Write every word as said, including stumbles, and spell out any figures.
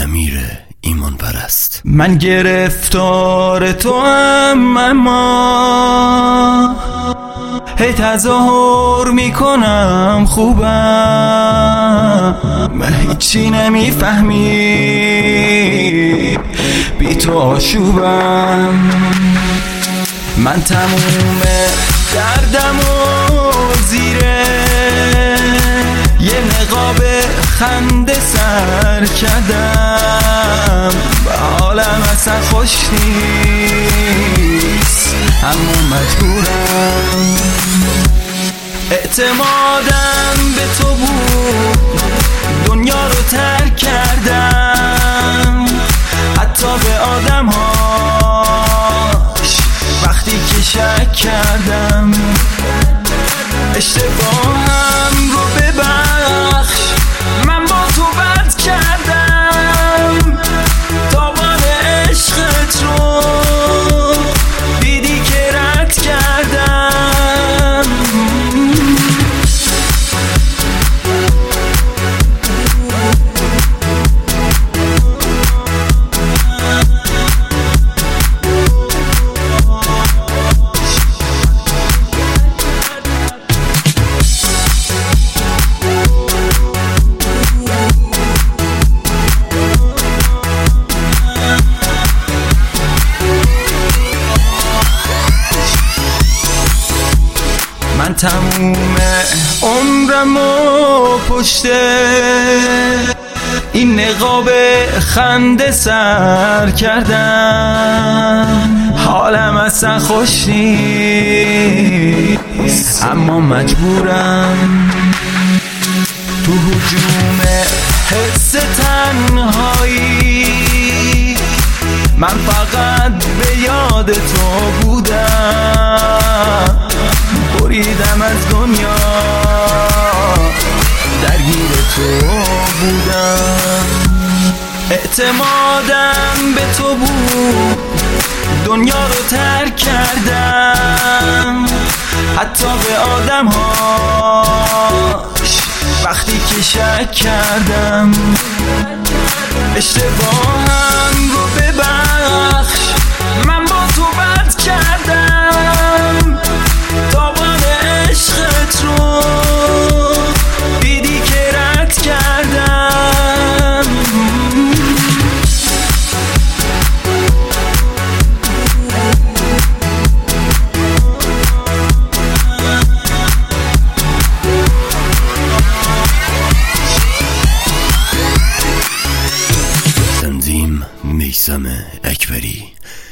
امیر ایمان پرست. من گرفتار تو هم، اما هی تظاهر میکنم خوبم، من هیچی نمیفهمی بی تو آشوبم. من تموم دردم و زیره یه نقاب خنده سر کردم، و حالم اصلا خوش نیست اما مجبورم. اعتمادم به تو بود، دنیا رو ترک کردم، حتی به آدم هاش وقتی که شک کردم. اشتباهم رو ببخش، من با تو بد کردم، تاوان عشقت رو دیدی که رد کردم. من تموم عمرم و پشت این نقاب خنده سر کردم، حالم اصلا خوش نیست اما مجبورم. تو هجوم حس تنهایی من فقط به یاد تو بودم، بریدم از دنیا درگیر تو بودم. اعتمادم به تو بود، دنیا رو ترک کردم، حتی به آدم هاش وقتی که شک کردم. اشتباهم رو ببخش، من با تو بد کردم، تاوان عشقت رو دیدی که رد کردم. تنظیم میثم اکبری.